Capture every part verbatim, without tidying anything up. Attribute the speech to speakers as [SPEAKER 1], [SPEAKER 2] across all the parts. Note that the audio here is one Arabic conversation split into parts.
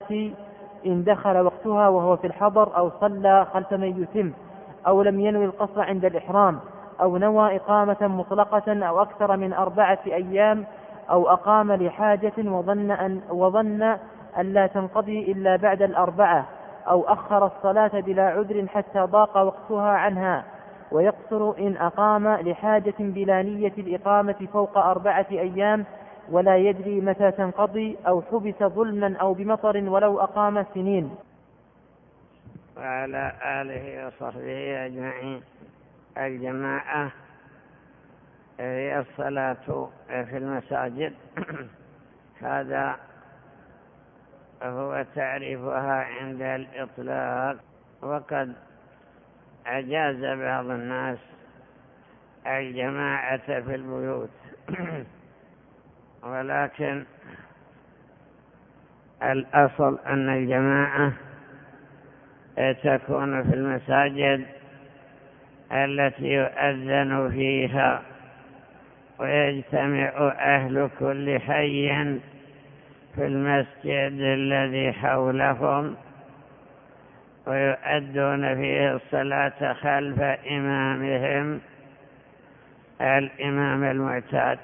[SPEAKER 1] إن دخل وقتها وهو في الحضر، أو صلى خلف من يتم، أو لم ينوي القصر عند الإحرام، أو نوى إقامة مطلقة أو أكثر من أربعة أيام، أو أقام لحاجة وظن أن, وظن أن لا تنقضي إلا بعد الأربعة، أو أخر الصلاة بلا عذر حتى ضاق وقتها عنها، ويقصر إن أقام لحاجة بلا نية الإقامة فوق أربعة أيام ولا يدري متى تنقضي، أو حبس ظلما أو بمطر ولو أقام سنين.
[SPEAKER 2] وعلى آله وصحبه أجمعين. الجماعة هي الصلاة في المساجد هذا هو تعريفها عند الإطلاق، وقد أجاز بعض الناس الجماعة في البيوت ولكن الأصل أن الجماعة تكون في المساجد التي يؤذن فيها ويجتمع أهل كل حي في المسجد الذي حولهم ويؤدون فيه الصلاة خلف إمامهم الإمام المعتاد.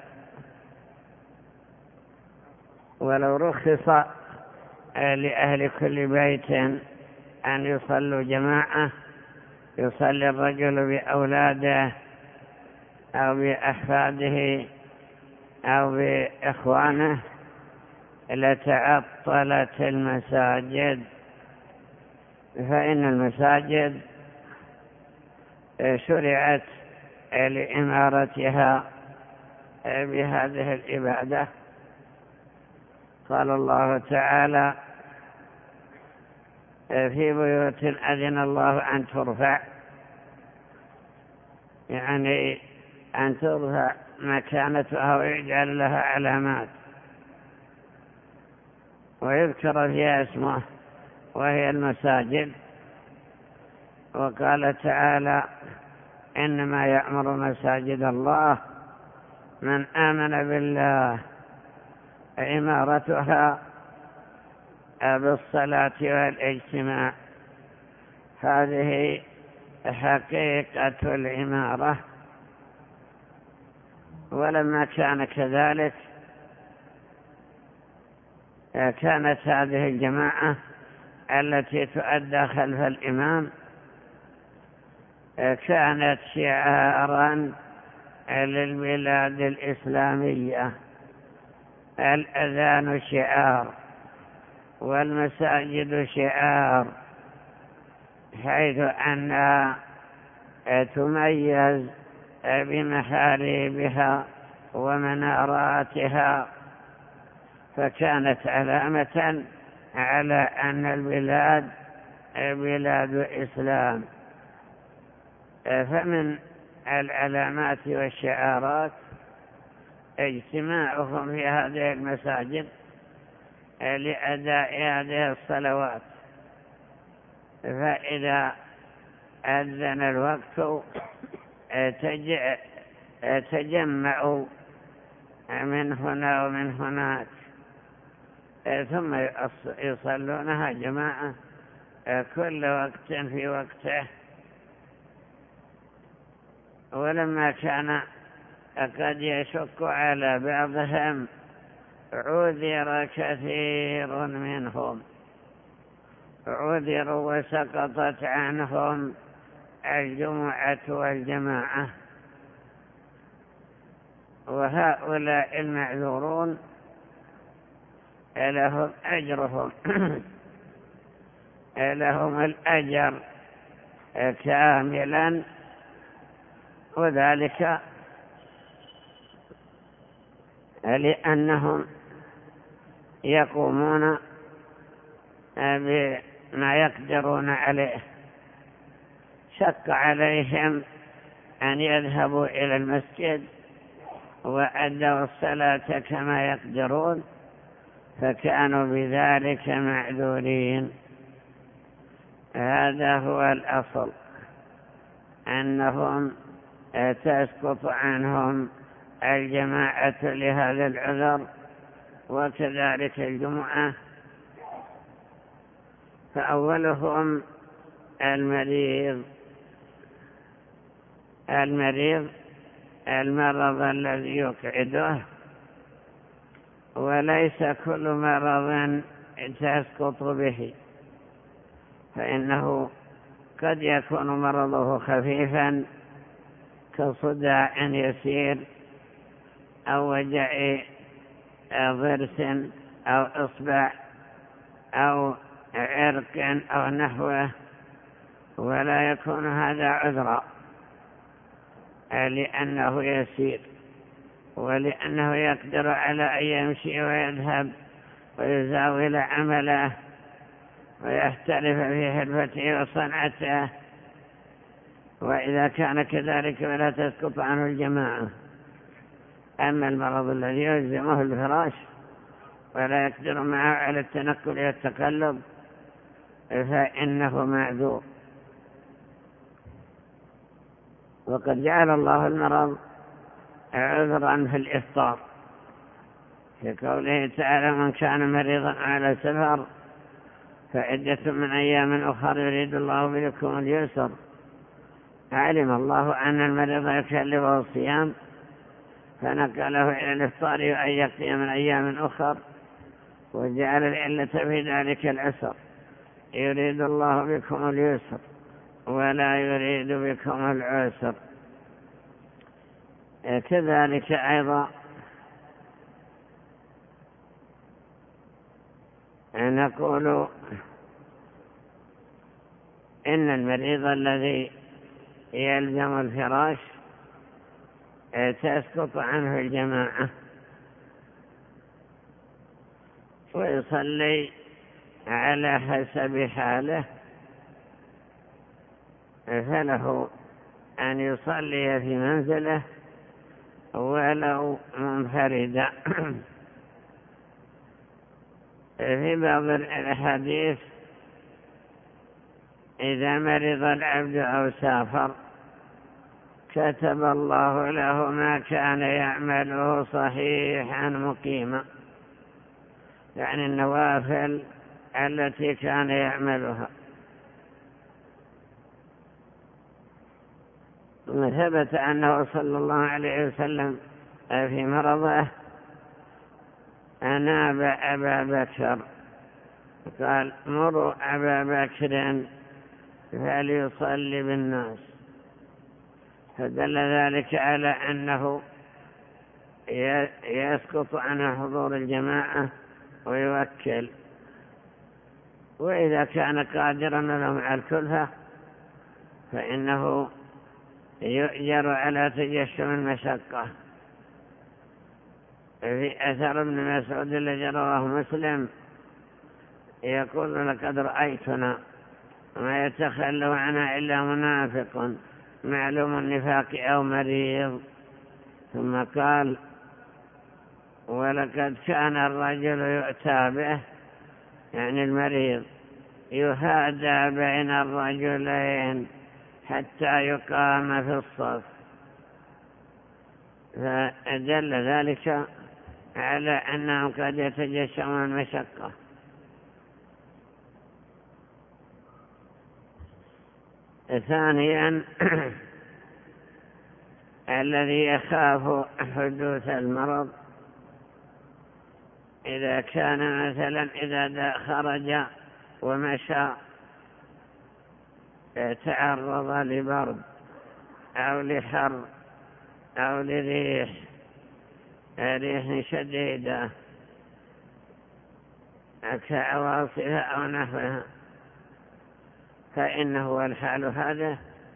[SPEAKER 2] ولو رخص لأهل كل بيت أن يصلوا جماعة، يصلي الرجل بأولاده أو بأحفاده أو بإخوانه، لتعطلت المساجد، فإن المساجد شرعت لإمارتها بهذه العبادة. قال الله تعالى: في بيوت أذن الله أن ترفع، يعني أن ترفع مكانتها ويجعل لها علامات ويذكر فيها اسمه، وهي المساجد. وقال تعالى: إنما يأمر مساجد الله من آمن بالله، عمارتها بالصلاة والاجتماع. هذه حقيقة العمارة. ولما كان كذلك كانت هذه الجماعة التي تؤدى خلف الإمام كانت شعارا للبلاد الإسلامية. الأذان شعار والمساجد شعار، حيث أنها تميز بمحاريبها ومناراتها، فكانت علامة على أن البلاد بلاد إسلام. فمن العلامات والشعارات اجتماعهم في هذه المساجد لأداء هذه الصلوات. فإذا أذن الوقت تجمعوا من هنا ومن هناك، ثم يصلونها جماعة كل وقت في وقته. ولما كان قد يشك على بعضهم عذر كثير منهم، عذروا وسقطت عنهم الجمعة والجماعة. وهؤلاء المعذورون لهم أجرهم لهم الأجر كاملا، وذلك لأنهم يقومون بما يقدرون عليه. شق عليهم أن يذهبوا إلى المسجد وأدوا الصلاة كما يقدرون، فكانوا بذلك معذورين. هذا هو الأصل، أنهم تسقط عنهم الجماعة لهذا العذر، وكذلك الجمعة فأولهم المريض المريض المرض الذي يقعده، وليس كل مرض تسقط به، فإنه قد يكون مرضه خفيفا كصداع يسير أو وجع ضرس أو إصبع أو عرق أو نحوه، ولا يكون هذا عذرا لأنه يسير، ولأنه يقدر على أن يمشي ويذهب ويزاول عمله ويحترف في حرفته وصنعته. وإذا كان كذلك فلا تسقط عنه الجماعة. أما المرض الذي يلزمه الفراش ولا يقدر معه على التنقل والتقلب فإنه معذور. وقد جعل الله المرض عذرا في الإفطار في قوله تعالى: من كان مريضا على سفر فعدة من أيام أخر يريد الله بكم اليسر. علم الله أن المريض يكلفه الصيام فنقله إلى الإفطار وأن يقضي من أيام أخر، وجعل العلة في ذلك العسر. يريد الله بكم اليسر ولا يريد بكم العسر. كذلك أيضا نقول إن المريض الذي يلزم الفراش تسقط عنه الجماعة ويصلي على حسب حاله، فله أن يصلي في منزله ولو منفردا. في بعض الحديث: إذا مرض العبد أو سافر كتب الله له ما كان يعمله صحيحا مقيما، يعني النوافل التي كان يعملها. ثبت أنه صلى الله عليه وسلم في مرضه أناب أبا بكر، قال: مروا أبا بكر فليصلي بالناس. فدل ذلك على أنه يسقط عن حضور الجماعة ويوكل، وإذا كان قادرا لهم على الكلفة فإنه يؤجر على تجشم المشقة. في أثر ابن مسعود الذي رواه مسلم يقول: لقد رأيتنا ما يتخلى عنا إلا منافق معلوم النفاق أو مريض. ثم قال: ولقد كان الرجل يؤتى به، يعني المريض، يهادى بين الرجلين حتى يقام في الصف. فدل ذلك على أنهم قد يتجشمون المشقة. ثانيا الذي يخاف حدوث المرض إذا كان مثلا إذا خرج ومشى تعرض لبرد أو لحر أو لريح ريح شديدة كعواصف أو نحوها، فإنه والحال هذا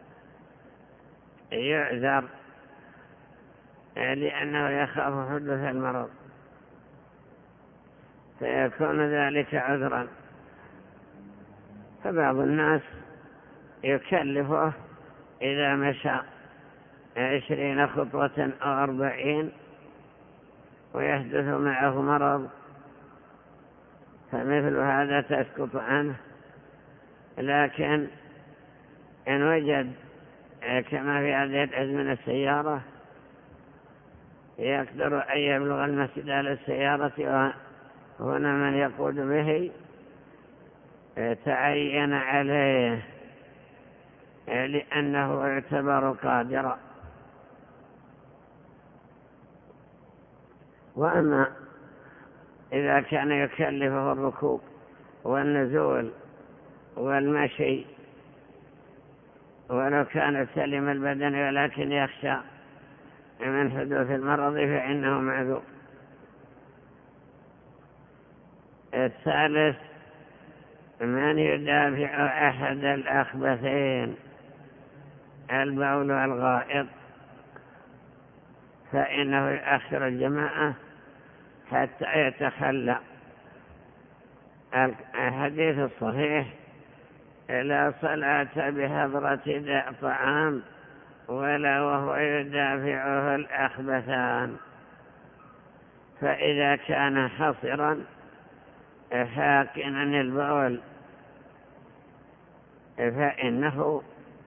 [SPEAKER 2] يعذر لأنه يخاف حدوث المرض، فيكون ذلك عذرا. فبعض الناس يكلفه إذا مشى عشرين خطوة أو أربعين ويحدث معه مرض، فمثل هذا تسقط عنه. لكن إن وجد كما في هذه الأزمنة السيارة يقدر أن يبلغ المسجد على السيارة وهنا من يقود به، تعين عليه لأنه يعتبر قادرا. وأما إذا كان يكلفه الركوب والنزول والمشي ولو كان سليم البدن ولكن يخشى من حدوث المرض فإنه معذور. الثالث من يدافع أحد الأخبثين البول والغائط، فإنه يؤخر الجماعة حتى يتخلى. الحديث الصحيح: لا صلاة بحضرة طعام ولا وهو يدافعه الأخبثان. فإذا كان حصرا حاكنا البول فإنه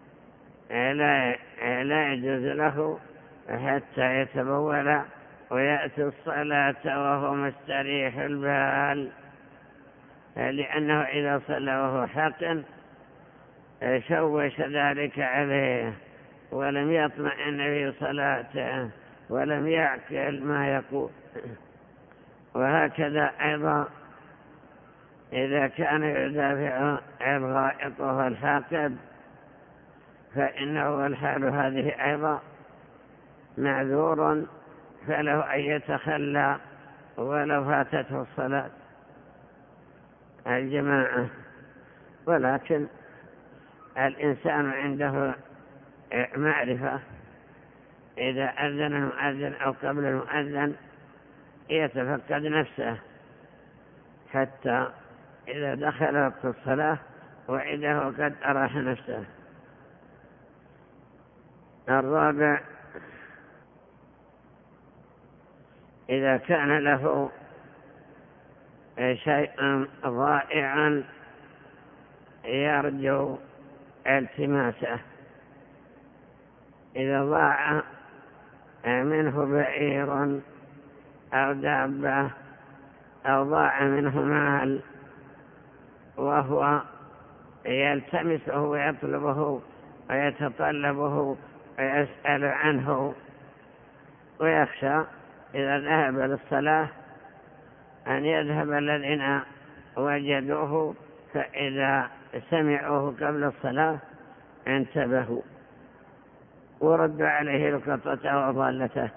[SPEAKER 2] لا يجوز له حتى يتبول ويأتي الصلاة وهو مستريح البال، لأنه إذا صلى وهو حاقن شوش ذلك عليه ولم يطمئن في صلاته ولم يعقل ما يقول. وهكذا أيضا إذا كان يدافع الغائط وهو الحاقد فإنه الحال هذه أيضا معذور، فله أن يتخلى ولو فاتته الصلاة الجماعة. ولكن الإنسان عنده معرفة، إذا أذن المؤذن أو قبل المؤذن يتفقد نفسه حتى إذا دخل وقت الصلاة وإذا قد أراح نفسه. الرابع: إذا كان له شيء ضائعا يرجو التماسه، إذا ضاع منه بعير أو دابة أو ضاع منه مال وهو يلتمسه ويطلبه ويتطلبه ويسأل عنه ويخشى إذا ذهب للصلاة أن يذهب الذين وجدوه، فإذا سمعوه قبل الصلاة انتبهوا وردوا عليه لقطته وضالته.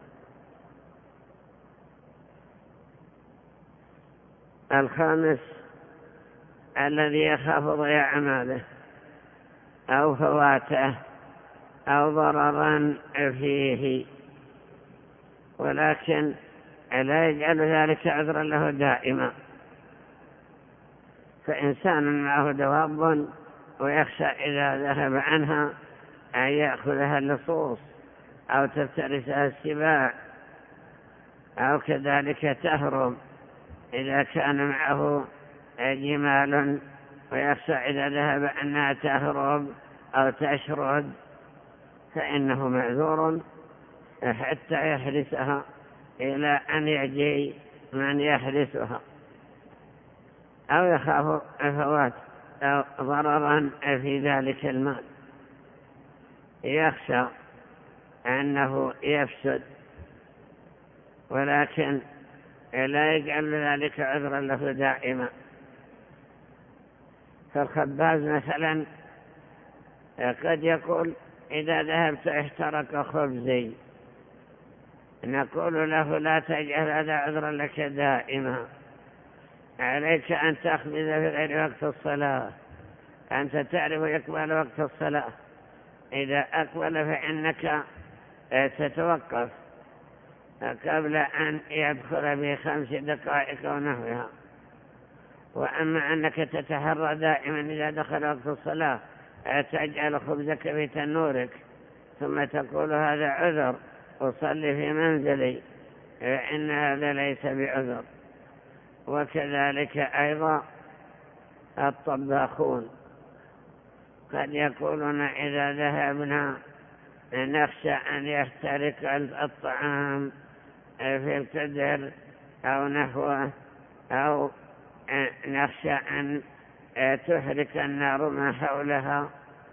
[SPEAKER 2] الخامس: الذي يخاف ضياع ماله أو فواته أو ضررا فيه، ولكن لا يجعل ذلك عذرا له دائما. فإنسان معه دواب ويخشى إذا ذهب عنها أن يأخذها اللصوص أو تفترسها السباع، أو كذلك تهرب إذا كان معه جمال ويخشى إذا ذهب أنها تهرب أو تشرد، فإنه معذور حتى يحرسها إلى أن يجي من يحرسها، أو يخاف فوات أو ضررا في ذلك المال، يخشى أنه يفسد، ولكن لا يجعل ذلك عذرا له دائما. فالخباز مثلا قد يقول: إذا ذهبت احترق خبزي، نقول له: لا تجعل هذا عذرا لك دائما، عليك أن تخبز في غير وقت الصلاة، أنت تعرف يقبل وقت الصلاة، إذا أقبل فإنك تتوقف قبل أن يدخل بخمس دقائق ونحوها. وأما أنك تتحرى دائما إذا دخل وقت الصلاة تجعل خبزك في تنورك ثم تقول: هذا عذر أصلي في منزلي، فإن هذا ليس بعذر. وكذلك أيضا الطباخون قد يقولون: إذا ذهبنا نخشى أن يحترق الطعام في القدر أو نحوه، أو نخشى أن تحرق النار ما حولها.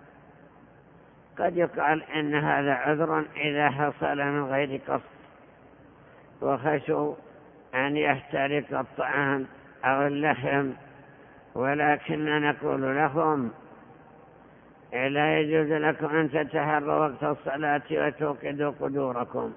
[SPEAKER 2] قد يقال إن هذا عذر إذا حصل من غير قصد وخشوا أن يحترق الطعام أو اللحم، ولكن نقول لهم لا يجوز لكم أن تتحروا وقت الصلاة وتوقدوا قدوركم.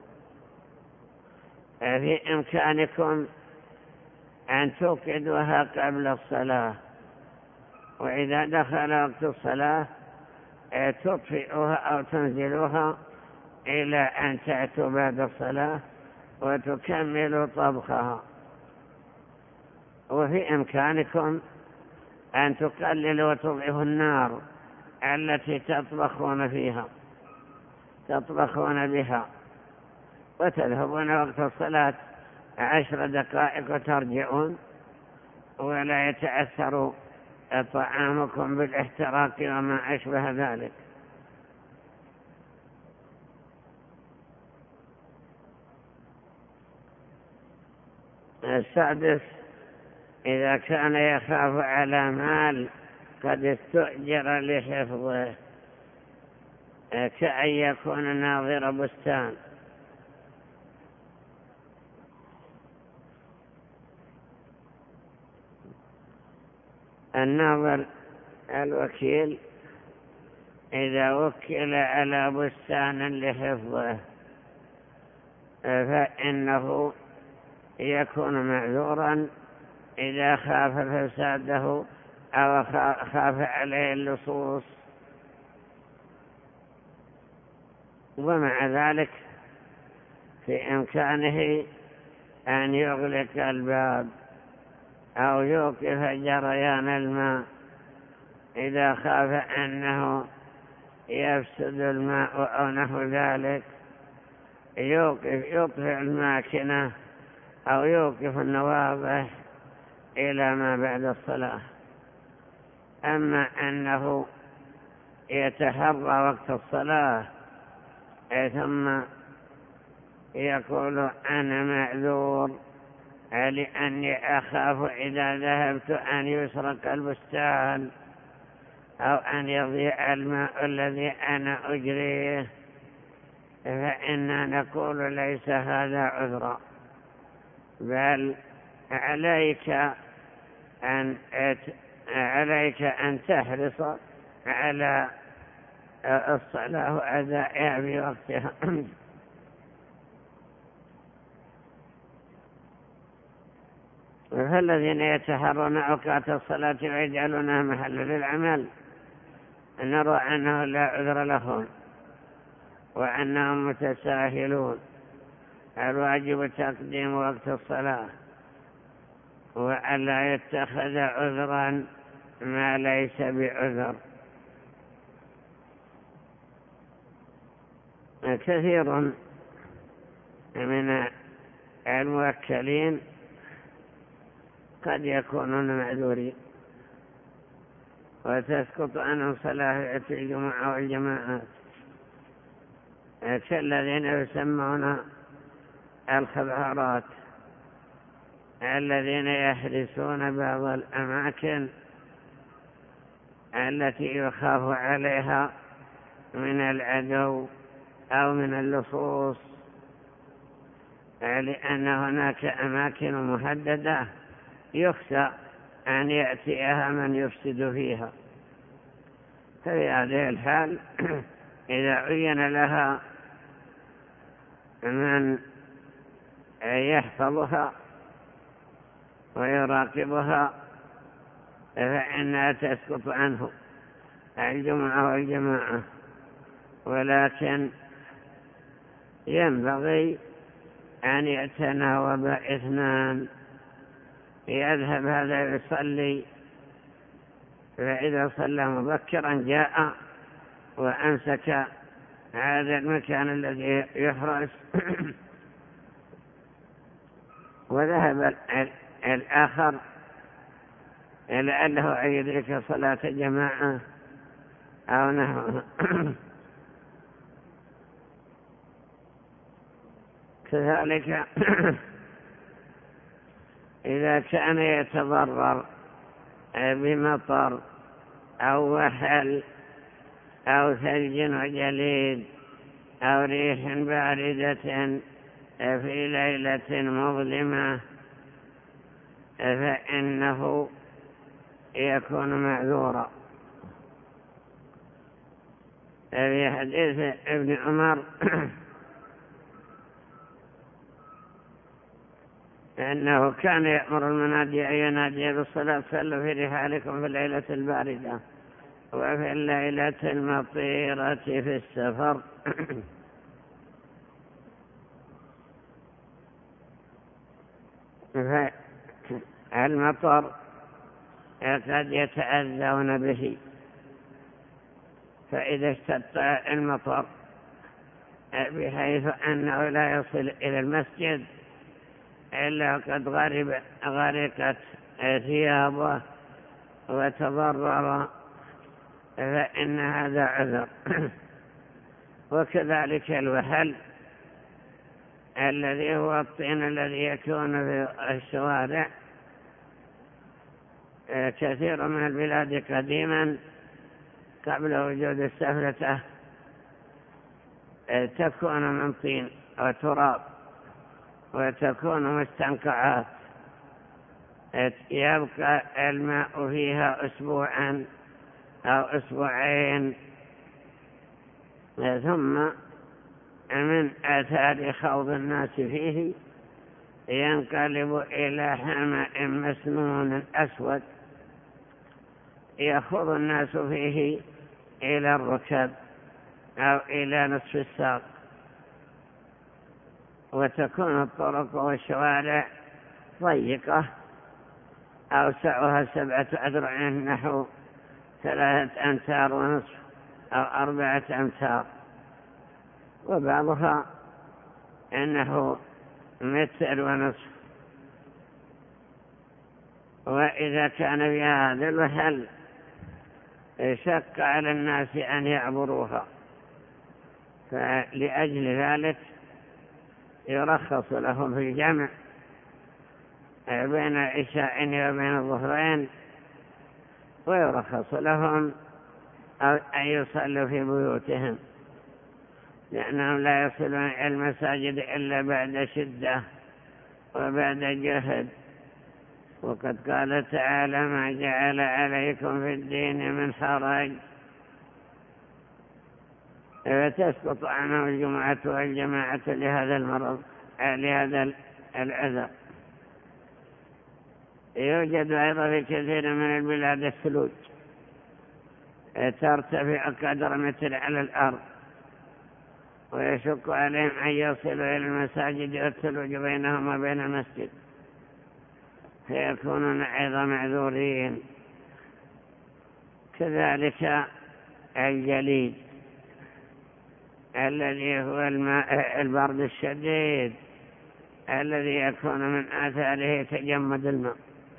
[SPEAKER 2] في إمكانكم أن توقدوها قبل الصلاة، وإذا دخل وقت الصلاة تطفئوها أو تنزلوها إلى أن تأتوا بعد الصلاة وتكملوا طبخها. وفي إمكانكم أن تقللوا وتضعفوا النار التي تطبخون فيها تطبخون بها، وتذهبون وقت الصلاة عشر دقائق وترجعون، ولا يتأثر طعامكم بالاحتراق وما أشبه ذلك. السادس: إذا كان يخاف على مال قد استؤجر لحفظه، كأن يكون ناظر بستان. الناظر الوكيل إذا وكل على بستان لحفظه فإنه يكون معذورا إذا خاف فساده أو خاف عليه اللصوص. ومع ذلك في إمكانه أن يغلق الباب أو يوقف جريان الماء إذا خاف أنه يفسد الماء أو نحو ذلك، يوقف يطفئ الماكنة أو يوقف النواضح إلى ما بعد الصلاة. أما أنه يتحرى وقت الصلاة ثم يقول أنا معذور لأني أخاف إذا ذهبت أن يسرق البستان أو أن يضيع الماء الذي أنا أجريه، فإننا نقول ليس هذا عذرا، بل عليك أن عليك أن تحرص على الصلاة وأدائها في وقتها. فالذين يتحرون أوقات الصلاة ويجعلونها محل للعمل نرى أنه لا عذر لهم وأنهم متساهلون. الواجب تقديم وقت الصلاة وألا يتخذ عذرا ما ليس بعذر. كثير من الموكلين قد يكونون معذورين وتسقط عنهم صلاة الجمعة والجماعات، كالذين يسمون الخبارات الذين يحرسون بعض الأماكن التي يخاف عليها من العدو أو من اللصوص، لأن هناك أماكن محددة يخشى أن يأتيها من يفسد فيها. ففي هذه الحال إذا عين لها من يحفظها ويراقبها فإنها تسقط عنه الجمعة والجماعة، ولكن ينبغي أن يتناوب اثنان، يذهب هذا يصلي، فإذا صلى مبكرا جاء وأمسك هذا المكان الذي يحرس وذهب الآخر لأنه أن يدرك صلاة جماعة أو نحوها. كذلك إذا كان يتضرر بمطر أو وحل أو ثلج وجليد أو ريح باردة في ليلة مظلمة فإنه يكون معذورا. في حديث ابن عمر أنه كان يأمر المنادي أن ينادي بالصلاة صلوا في رحالكم في الليلة الباردة وفي الليلة المطيرة في السفر. فالمطر قد يتأذون به، فإذا اشتد المطر بحيث أنه لا يصل إلى المسجد إلا قد غرب غرقت ثيابه وتضرر فإن هذا عذر. وكذلك الوهل الذي هو الطين الذي يكون في الشوارع، كثير من البلاد قديما قبل وجود السفلة تكون من طين وتراب وتكون مستنقعات يبقى الماء فيها أسبوعا أو أسبوعين ثم من آثار خوض الناس فيه ينقلب إلى حمأ مسنون أسود يخوض الناس فيه إلى الركب أو إلى نصف الساق، وتكون الطرق والشوارع ضيقة أوسعها سبعة أذرع نحو ثلاثة أمتار ونصف أو أربعة أمتار، وبعضها أنه متر ونصف. وإذا كان في هذا الوهل شق على الناس أن يعبروها، فلأجل ذلك يرخص لهم في الجمع بين العشاء وبين الظهرين، ويرخص لهم أن يصلوا في بيوتهم لأنهم لا يصلون إلى المساجد إلا بعد شدة وبعد جهد. وقد قال تعالى ما جعل عليكم في الدين من حرج، فتسقط عنهم الجمعة والجماعة لهذا المرض لهذا العذر. يوجد أيضا في كثير من البلاد الثلوج ترتفع قدر متر على الأرض، ويشق عليهم أن يصلوا إلى المساجد والثلوج بينهم وبين المسجد، فيكونون أيضا معذورين. كذلك الجليد الذي هو الماء البرد الشديد الذي يكون من آثاره تجمد الماء،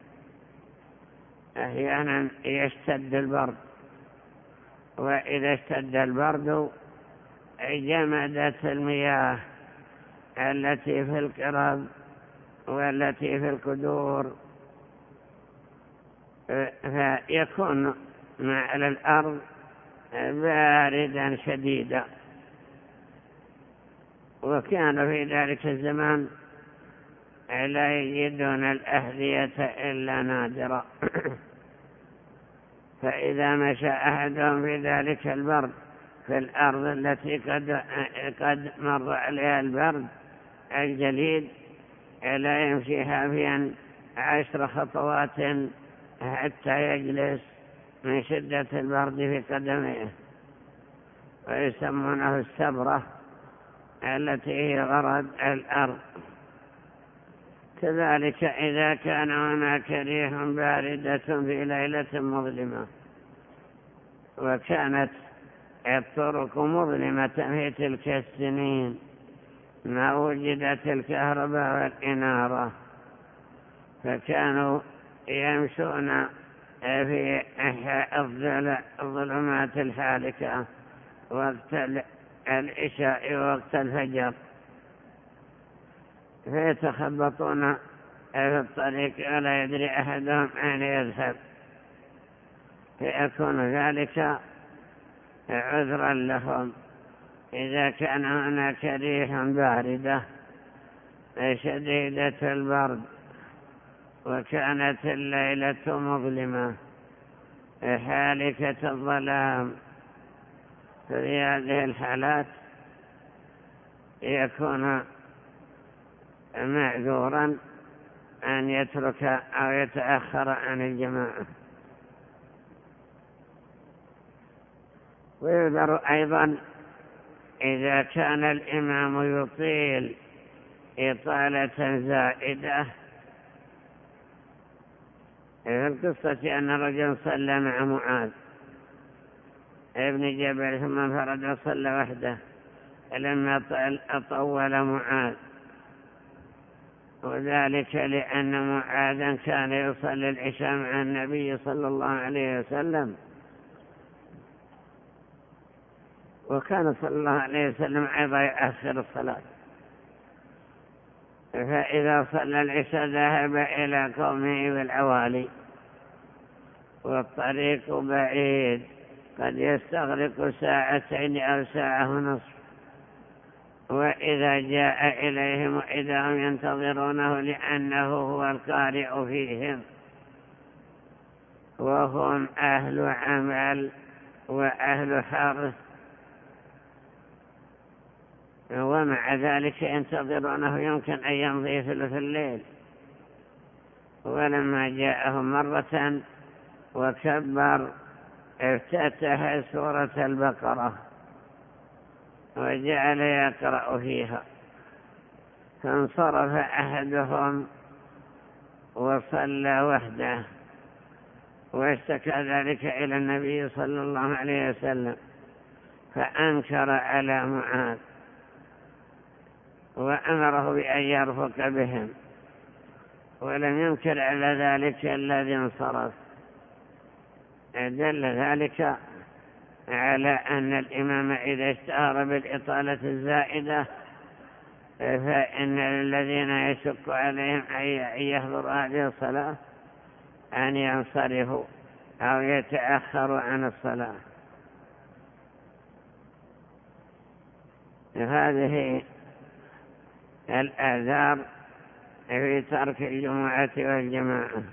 [SPEAKER 2] أحيانا يشتد البرد، وإذا اشتد البرد جمدت المياه التي في القرب والتي في القدور، فيكون ما على الأرض باردا شديدا. وكان في ذلك الزمان لا يجدون الأهدية إلا نادرا، فإذا مشى أحدهم في ذلك البرد في الأرض التي قد, قد مر عليها البرد الجليد لا يمشي حافيا عشر خطوات حتى يجلس من شدة البرد في قدميه، ويسمونه السبرة التي هي غرض الأرض. كذلك إذا كان هناك ريح باردة في ليلة مظلمة وكانت الطرق مظلمة في تلك السنين ما وجدت الكهرباء والإنارة، فكانوا يمشون في الظلمات الحالكة وقت العشاء ووقت الفجر، فيتخبطون في الطريق ولا يدري أحدهم أين يذهب، فيكون ذلك عذرا لهم. إذا كان هناك ريح باردة شديدة البرد وكانت الليلة مظلمة حالكة الظلام، في هذه الحالات يكون معذورا أن يترك أو يتأخر عن الجماعة. ويذكر أيضا إذا كان الإمام يطيل إطالة زائدة. في القصة أن رجل صلى مع معاذ ابن جبل ثم انفرد وصلى وحده لما أطول معاذ، وذلك لأن معاذا كان يصلي العشاء مع النبي صلى الله عليه وسلم، وكان صلى الله عليه وسلم أيضا يؤخر الصلاة، فإذا صلى العشاء ذهب إلى قومه بالعوالي والطريق بعيد قد يستغرق ساعتين أو ساعة ونصف، وإذا جاء إليهم إذا هم ينتظرونه لأنه هو القارئ فيهم وهم أهل عمل وأهل حرث، ومع ذلك ينتظرونه يمكن أن يمضي ثلث الليل. ولما جاءهم مرة وكبر افتتح سورة البقرة وجعل يقرأ فيها، فانصرف أحدهم وصلى وحده، واشتكى ذلك إلى النبي صلى الله عليه وسلم، فأنكر على معاذ وأمره بأن يرفق بهم، ولم ينكر على ذلك الذي انصرف. دل ذلك على أن الإمام إذا اشتهر بالإطالة الزائدة فإن الذين يشق عليهم أن يحضروا هذه الصلاة أن ينصرفوا أو يتأخروا عن الصلاة. هذه الآثار في ترك الجمعة والجماعة.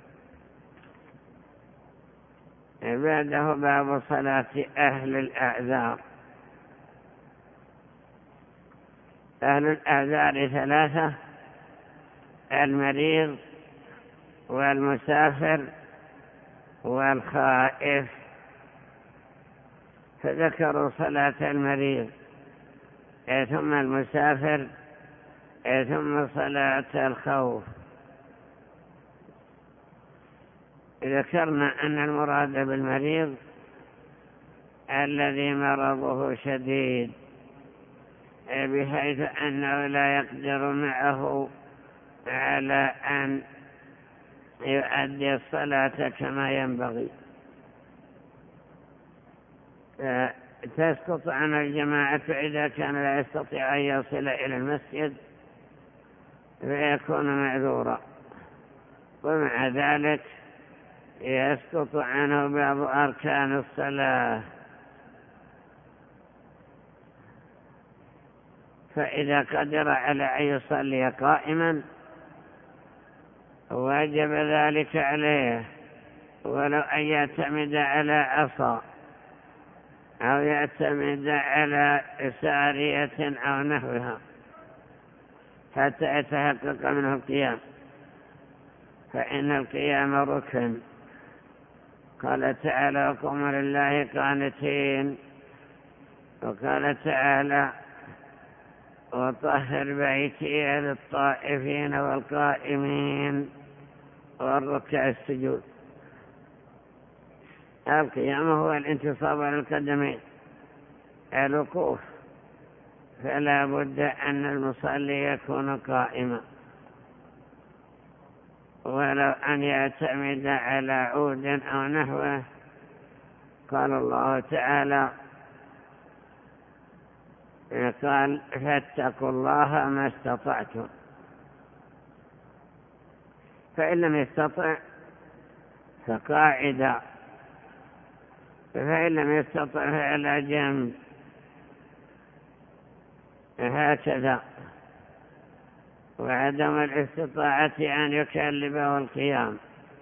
[SPEAKER 2] بعده باب صلاة أهل الأعذار. أهل الأعذار ثلاثة: المريض والمسافر والخائف. فذكروا صلاة المريض ثم المسافر ثم صلاة الخوف. ذكرنا أن المراد بالمريض الذي مرضه شديد بحيث أنه لا يقدر معه على أن يؤدي الصلاة كما ينبغي، تسقط عن الجماعة إذا كان لا يستطيع أن يصل إلى المسجد فيكون معذورا، ومع ذلك يسقط عنه بعض أركان الصلاة. فإذا قدر على أن يصلي قائما وجب ذلك عليه، ولو أن يعتمد على عصا أو يعتمد على سارية أو نحوها حتى يتحقق منه القيام، فإن القيام ركن. قال تعالى: وقوموا لله قانتين. وقال تعالى: وطهر بيتي للطائفين والقائمين والركع السجود. القيام هو الانتصاب على القدمين، الوقوف، فلا بد أن المصلي يكون قائما، ولو أن يعتمد على عود أو نحوه. قال الله تعالى: قال: فاتقوا الله ما استطعتم. فإن لم يستطع فقاعدة فإن لم يستطع فعلى جنب هكذا. وعدم الاستطاعة أن يكلبه القيام،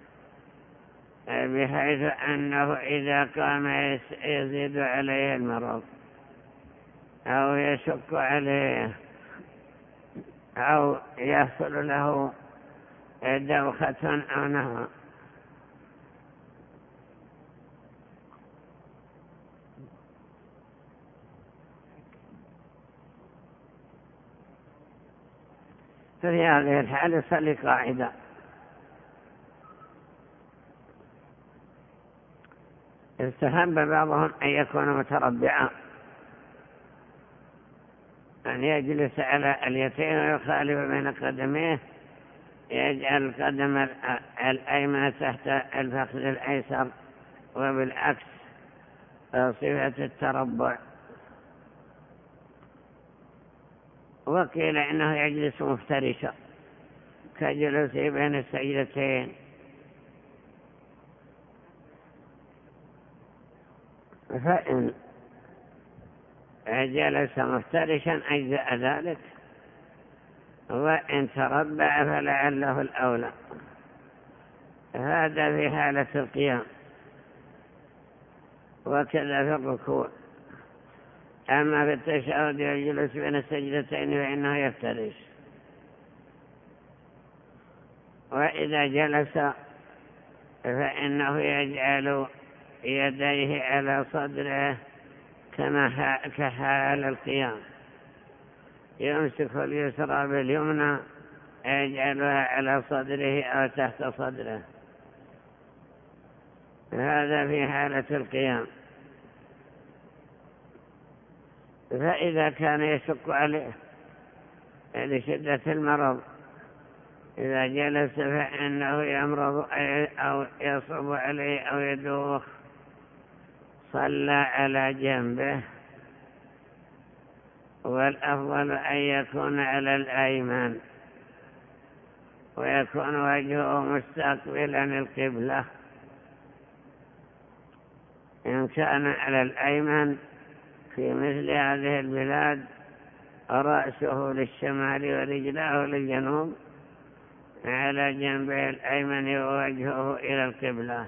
[SPEAKER 2] بحيث أنه إذا قام يزيد عليه المرض أو يشق عليه أو يحصل له دوخة أو نهى. ففي هذه الحالة يصلي قاعدة. استحب بعضهم أن يكون متربعا، أن يجلس على اليتين ويخالف بين قدميه، يجعل القدم الأيمن تحت الفخذ الأيسر، وبالعكس صفة التربع. وقيل إنه يجلس مفترشا كجلوسه بين السجدتين. فإن جلس مفترشا أجزأ ذلك، وإن تربع فلعله الأولى. هذا في حالة القيام، وكذا في الركوع. أما في التشهد والجلوس بين السجدتين فإنه يفترش. وإذا جلس فإنه يجعل يديه على صدره كما كحال القيام، يمسك اليسرى باليمنى يجعلها على صدره أو تحت صدره. هذا في حالة القيام. فإذا كان يشق عليه لشدة المرض، إذا جلس فإنه يمرض أو يصعب عليه أو يدوخ، صلى على جنبه. والأفضل أن يكون على الأيمن، ويكون وجهه مستقبلا القبلة. إن كان على الأيمن في مثل هذه البلاد رأسه للشمال ورجلاه للجنوب، على جنبه الأيمن ووجهه إلى القبلة.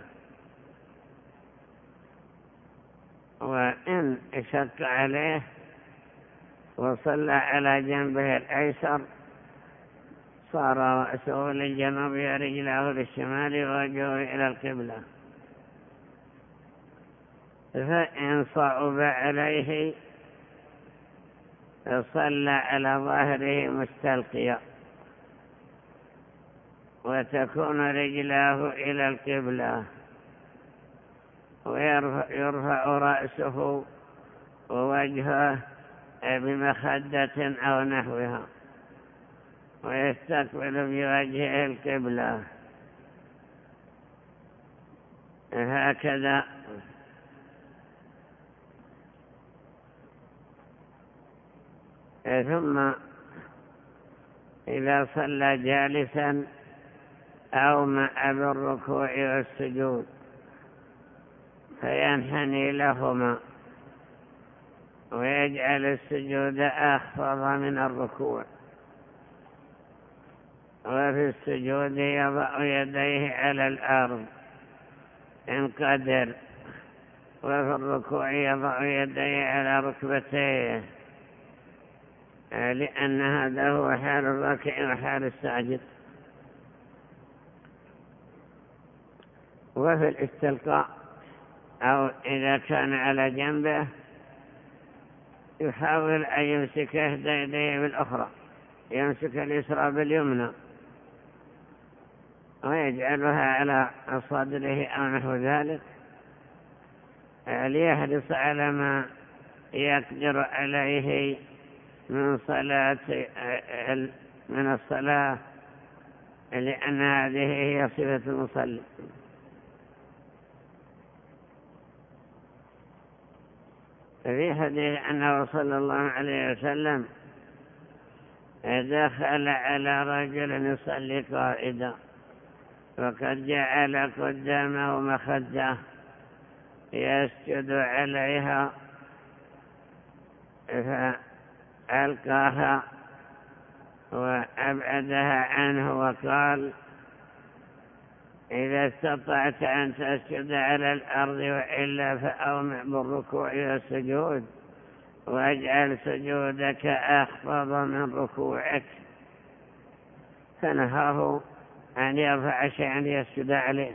[SPEAKER 2] وإن شق عليه وصلى على جنبه الأيسر، صار رأسه للجنوب ورجلاه للشمال ووجهه إلى القبلة. فإن صعب عليه صلى على ظهره مستلقيا، وتكون رجلاه إلى القبلة، ويرفع رأسه ووجهه بمخدة أو نحوها، ويستقبل بوجهه القبلة. هكذا. ثم إذا صلى جالسا أو مع بالركوع والسجود فينحني لهما، ويجعل السجود أخفض من الركوع. وفي السجود يضع يديه على الأرض إن قدر، وفي الركوع يضع يديه على ركبتيه، لأن هذا هو حال الراكع وحال الساجد. وفي الاستلقاء أو إذا كان على جنبه يحاول أن يمسك إحدى يديه بالأخرى، يمسك اليسرى باليمنى ويجعلها على صدره أو نحو ذلك، ليحرص على ما يقدر عليه من صلاة من الصلاة، لأن هذه هي صفة المصلي. في حديث أنه صلى الله عليه وسلم دخل على رجل يصلي قائدا، وقد جعل قدامه مخدة يسجد عليها فألقاها وأبعدها عنه وقال إذا استطعت أن تسجد على الأرض وإلا فأومع بالركوع والسجود واجعل سجودك أخفض من ركوعك. فنهاه أن يرفع شيئا يسجد عليه،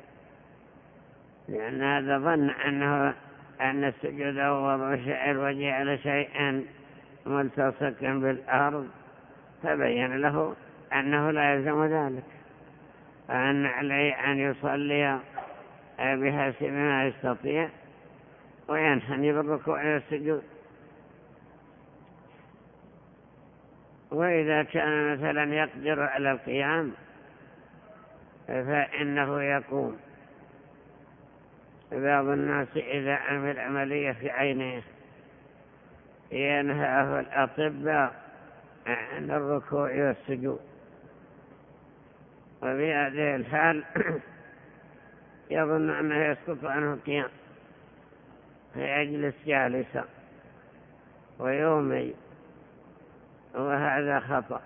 [SPEAKER 2] لأن هذا ظن أنه أن السجود هو وضع شيء وجعل شيئا ملتصقا بالأرض، فبين له أنه لا يلزم ذلك، وأن عليه أن يصلي بحسب ما يستطيع وينحني بالركوع والسجود. وإذا كان مثلا يقدر على القيام فإنه يقوم. بعض الناس إذا عمل عملية في عينيه ينهاه الأطباء عن الركوع والسجود، وفي هذه الحال يظن أنه يسقط عنه القيام فيجلس جالسا ويومي، وهذا خطأ.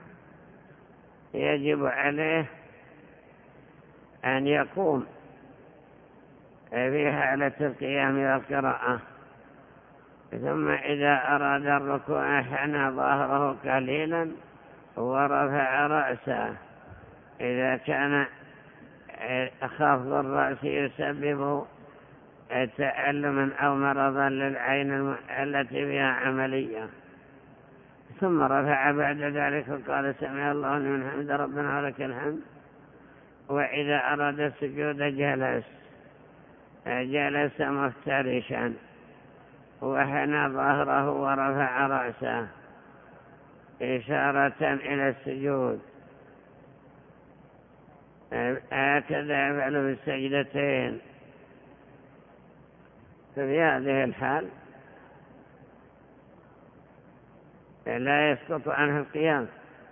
[SPEAKER 2] يجب عليه أن يقوم في حالة القيام والقراءة، ثم إذا أراد الركوع حنى ظهره قليلا ورفع رأسه. إذا كان خفض الرأس يسبب تألما أو مرضا للعين التي فيها عملية، ثم رفع بعد ذلك وقال سمع الله لمن حمد ربنا ولك الحمد. وإذا أراد السجود جلس جلس مفترشا وحنى ظهره ورفع رأسه إشارة إلى السجود. هكذا يفعل بالسجدتين. ففي هذه الحال لا يسقط عنه القيام،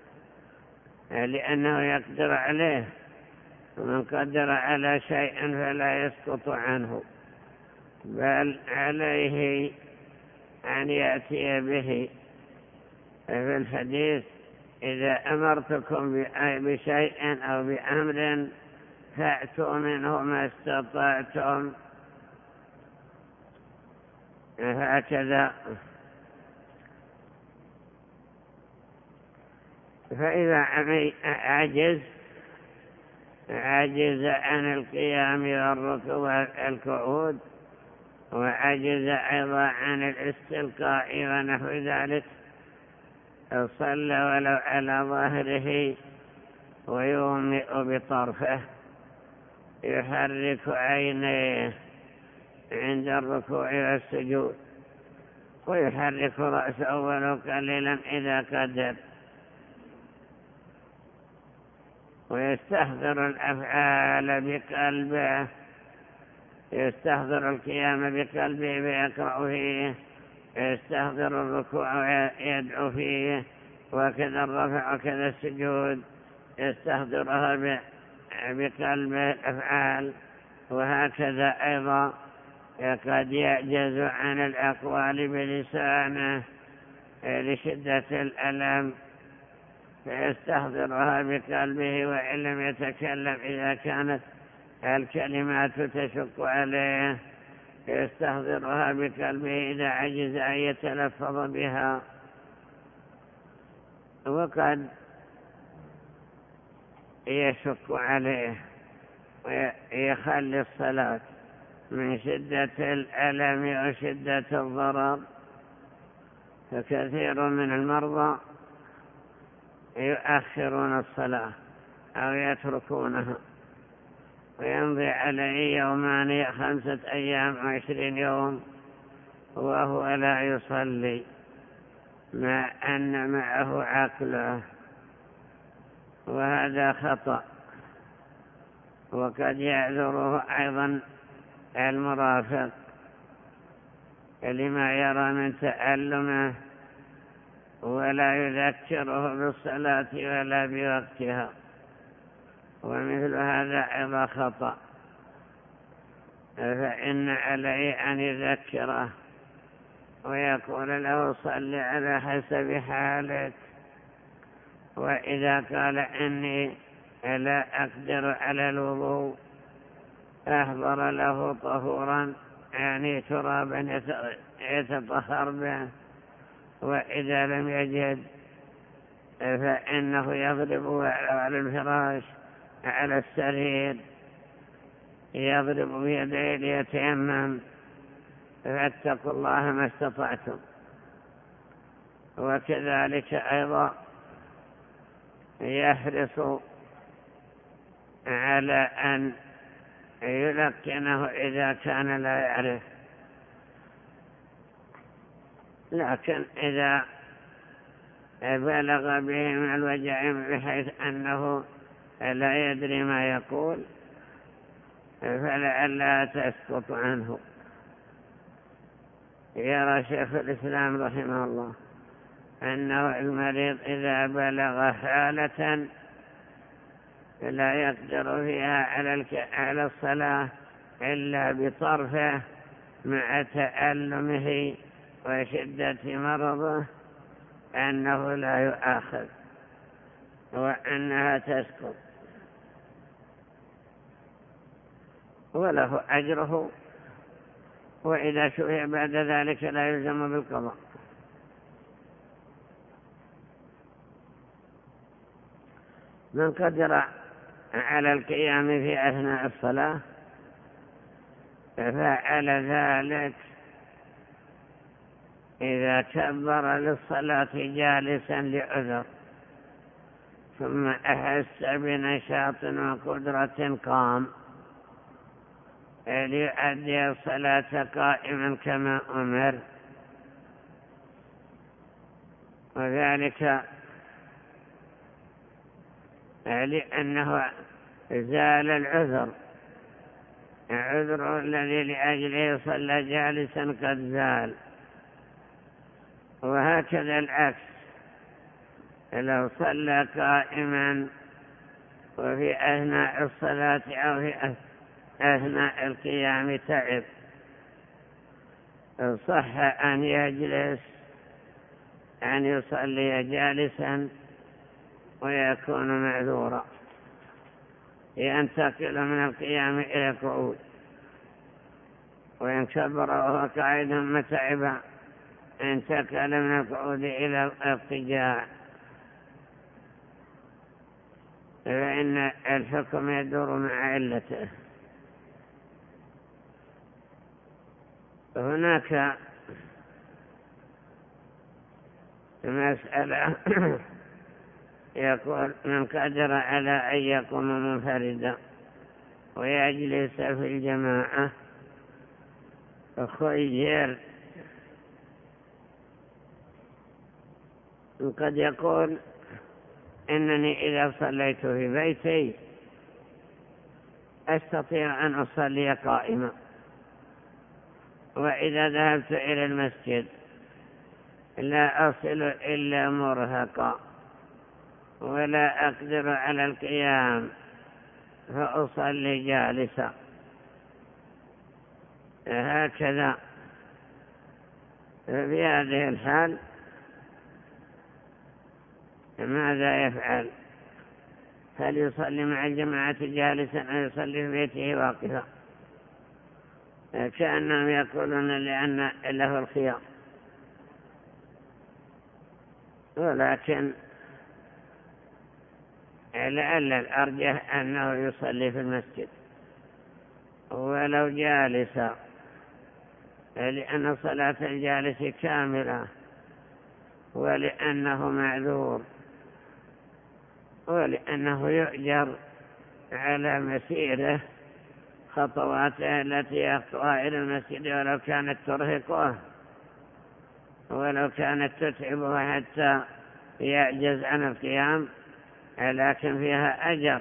[SPEAKER 2] لأنه يقدر عليه، ومن قدر على شيء فلا يسقط عنه، بل عليه أن يأتي به. في الحديث إذا أمرتكم بشيء أو بأمر فأتوا منه ما استطعتم. هكذا. فإذا عجز عجز عن القيام والركوع والقعود، وعجز أيضا عن الاستلقاء ونحو ذلك، صلى ولو على ظهره ويومئ بطرفه، يحرك عينيه عند الركوع والسجود، ويحرك رأسه ولو قليلا إذا قدر، ويستحضر الأفعال بقلبه، يستحضر القيام بقلبه ويقرأ فيه، يستحضر الركوع ويدعو فيه، وكذا الرفع وكذا السجود يستحضرها بقلبه الأفعال. وهكذا أيضا قد يعجز عن الأقوال بلسانه لشدة الألم فيستحضرها بقلبه وإن لم يتكلم، إذا كانت الكلمات تشق عليه يستحضرها بقلبه إذا عجز أن يتلفظ بها. وقد يشق عليه ويخلي الصلاة من شدة الألم وشدة الضرر، فكثير من المرضى يؤخرون الصلاة أو يتركونها، ويمضي عليه يومان خمسة أيام عشرين يوم وهو لا يصلي، مع أن معه عقله، وهذا خطأ. وقد يعذره أيضا المرافق لما يرى من تألمه ولا يذكره بالصلاة ولا بوقتها، ومثل هذا أيضا خطأ. فإن عليه أن يذكره ويقول له صل على حسب حالك. وإذا قال إني لا أقدر على الوضوء أحضر له طهورا يعني ترابا يتطهر به. وإذا لم يجد فإنه يضرب على الفراش على السرير يضرب بيديه ليتيمم. فاتقوا الله ما استطعتم. وكذلك أيضا يحرص على أن يلقنه إذا كان لا يعرف. لكن إذا بلغ به من الوجع بحيث أنه لا يدري ما يقول فلعلها تسقط عنه. يرى شيخ الإسلام رحمه الله أنه المريض إذا بلغ حالة لا يقدر فيها على الصلاة إلا بطرفه مع تألمه وشدة مرضه أنه لا يؤاخذ وأنها تسقط وله أجره. وإذا شفع بعد ذلك لا يلزم بالقضاء. من قدر على القيام في أثناء الصلاة فعل ذلك إذا كبر للصلاة جالسا لعذر ثم أحس بنشاط وقدرة قام ليؤدي الصلاة قائما كما أمر. وذلك لأنه زال العذر العذر الذي لأجله صلى جالسا قد زال. وهكذا العكس لو صلى قائما وفي أثناء الصلاة أو في أثناء القيام تعب صح أن يجلس أن يصلي جالسا ويكون معذورا ينتقل من القيام إلى القعود. وإن كبر وهو قاعد متعبا انتقل من القعود إلى الاضطجاع فإن الحكم يدور مع علته. هناك مسألة يقول من قدر على أن يقوم منفردا ويجلس في الجماعة خير. قد يقول إنني إذا صليت في بيتي أستطيع أن أصلي قائما وإذا ذهبت إلى المسجد لا أصل إلا مرهقا ولا أقدر على القيام فأصلي جالسا. هكذا في هذه الحال ماذا يفعل؟ هل يصلي مع الجماعة جالسا أو يصلي في بيته واقفا؟ كأنهم يقولون لأن له الخيار. ولكن لعل الأرجح أنه يصلي في المسجد ولو جالسا لأن صلاة الجالس كاملة ولأنه معذور ولأنه يؤجر على مسيره خطواته التي يخطوها إلى المسجد ولو كانت ترهقه ولو كانت تتعبه حتى يعجز عن القيام لكن فيها أجر.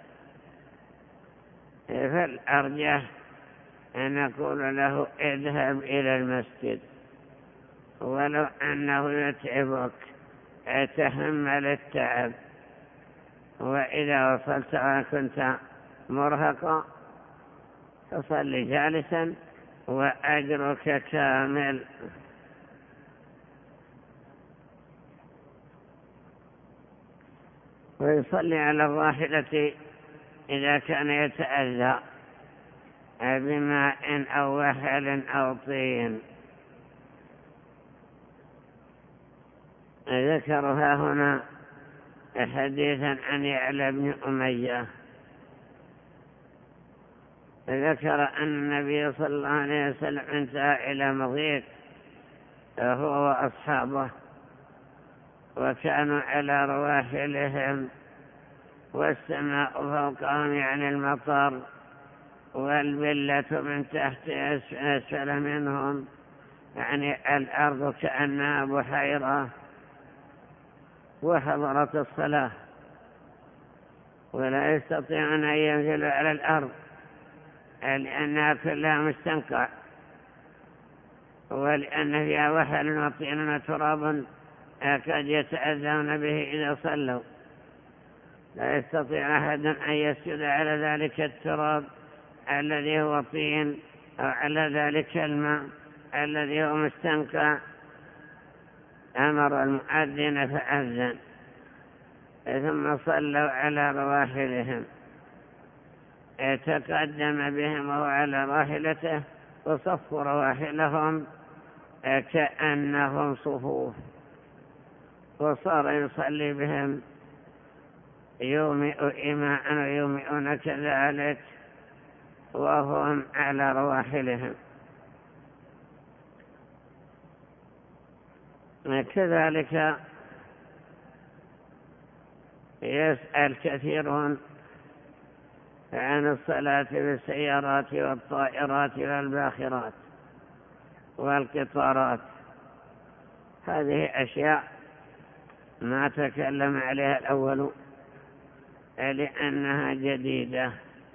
[SPEAKER 2] فالأرجح أن نقول له اذهب إلى المسجد ولو أنه يتعبك تحمل التعب. وإذا وصلت وكنت مرهقا فصل جالسا وأجرك كامل. ويصلي على الراحلة إذا كان يتأذى بماء أو وحل أو طين. ذكرها هنا حديثا عن يعلى بن أمية، ذكر أن النبي صلى الله عليه وسلم انتهى إلى مضيق هو وأصحابه، وكانوا على رواحلهم والسماء فوقهم يعني المطر، والبلة من تحت أسفل منهم يعني الأرض كأنها بحيرة، وحضرت الصلاة ولا يستطيعون أن ينزلوا على الأرض لأنها كلها مستنقع، ولأن فيها وحل وطين وتراب قد يتأذون به إذا صلوا. لا يستطيع أحد أن يسجد على ذلك التراب الذي هو طين أو على ذلك الماء الذي هو مستنقع. أمر المؤذن فأذن، ثم صلوا على رواحلهم. تقدم بهم وهو على راحلته وصفوا رواحلهم كأنهم صفوف، وصار يصلي بهم يومئ إيماء ويومئون كذلك وهم على رواحلهم. كذلك يسأل كثيرون عن الصلاة بالسيارات والطائرات والباخرات والقطارات. هذه أشياء ما تكلم عليها الأول لأنها جديدة.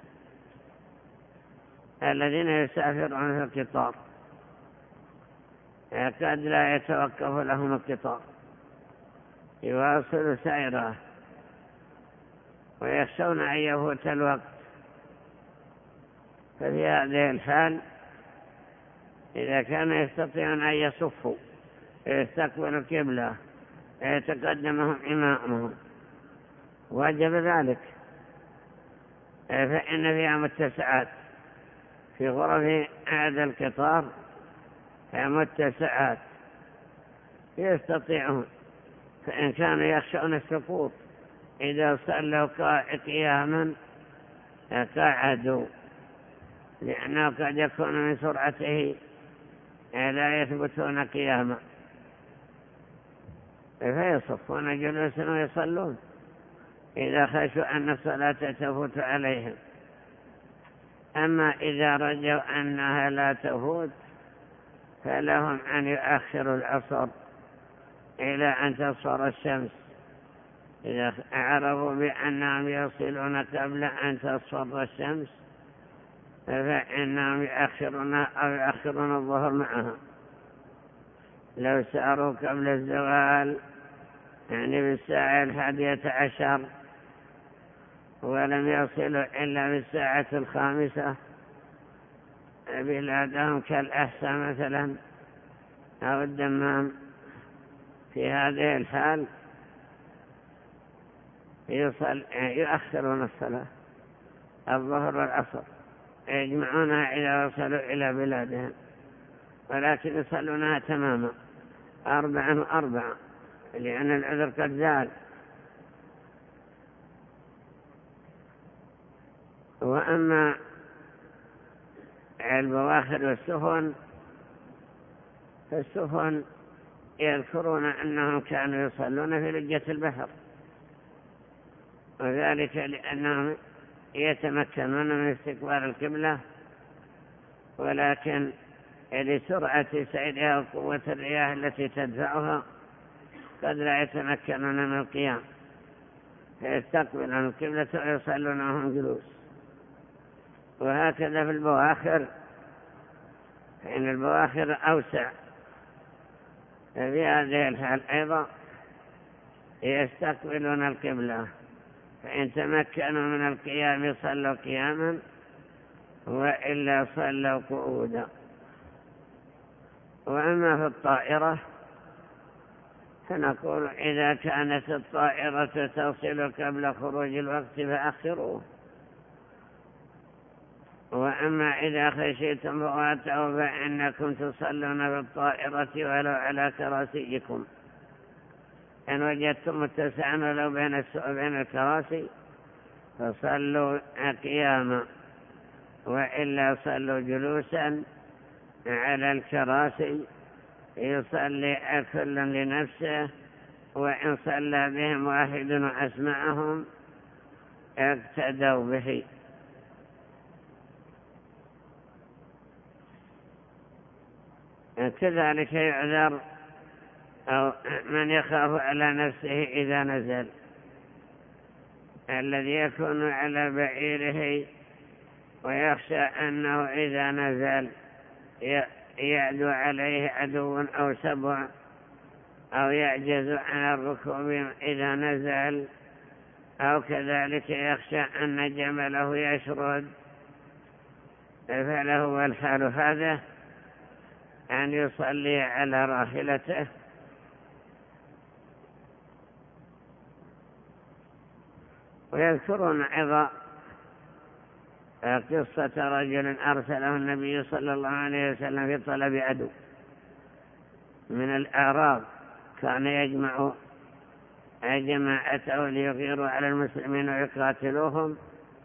[SPEAKER 2] الذين يسافرون في القطار قد لا يتوقف لهم القطار، يواصل سيره ويخشون أن يفوت الوقت. ففي هذه الحال إذا كانوا يستطيعون أن يصفوا يستقبلوا القبلة يتقدمهم إمامهم وجب ذلك، فإن فيها متسعات في غرف هذا القطار، متسعات يستطيعون. فإن كانوا يخشون السقوط إذا صلوا قياما قعدوا، لأنه قد يكون من سرعته لا يثبتون قياما، فيصفون جلوسا ويصلون إذا خشوا أن الصلاة تفوت عليهم. أما إذا رجوا أنها لا تفوت فلهم أن يؤخروا العصر إلى أن تصفر الشمس، إذا عرفوا بأنهم يصلون قبل أن تصفر الشمس فإنهم يؤخرون أو يؤخرون الظهر معها. لو ساروا قبل الزوال يعني بالساعة الحادية عشر ولم يصلوا إلا بالساعة الخامسة بلادهم كالأحساء مثلا أو الدمام، في هذه الحال يصل يؤخرون الصلاة الظهر والعصر، يجمعونها إذا وصلوا إلى بلادهم، ولكن يصلونها تماما أربعا وأربعا لأن العذر قد زال. وأما البواخر والسفن فالسفن يذكرون أنهم كانوا يصلون في لجة البحر، وذلك لأنهم يتمكنون من استقبال القبلة، ولكن لسرعة سيرها وقوة الرياح التي تدفعها قد لا يتمكنون من القيام، فيستقبلون القبلة ويصلون وهم جلوس. وهكذا في البواخر، فإن البواخر أوسع، في هذه الحال أيضا يستقبلون القبلة، فإن تمكنوا من القيام صلوا قياما، وإلا صلوا قعودا. وأما في الطائرة فنقول إذا كانت الطائرة تصل قبل خروج الوقت فأخروه. وأما إذا خشيتم فواتوا فإنكم تصلون بالطائرة ولو على كراسيكم، إن وجدتم متسعا ولو بين بين الكراسي فصلوا قياما، وإلا صلوا جلوسا على الكراسي، يصلي كل لنفسه، وإن صلى بهم واحد وأسمعهم اقتدوا به. كذلك يعذر أو من يخاف على نفسه إذا نزل، الذي يكون على بعيره ويخشى أنه إذا نزل يعدو عليه عدو أو سبع أو يعجز عن الركوب إذا نزل، أو كذلك يخشى أن جمله يشرد، فله الحال هذا أن يصلي على راحلته. ويذكرون أيضا قصة رجل أرسله النبي صلى الله عليه وسلم في طلب عدو من الأعراب، كان يجمع جماعته ليغيروا على المسلمين ويقاتلوهم.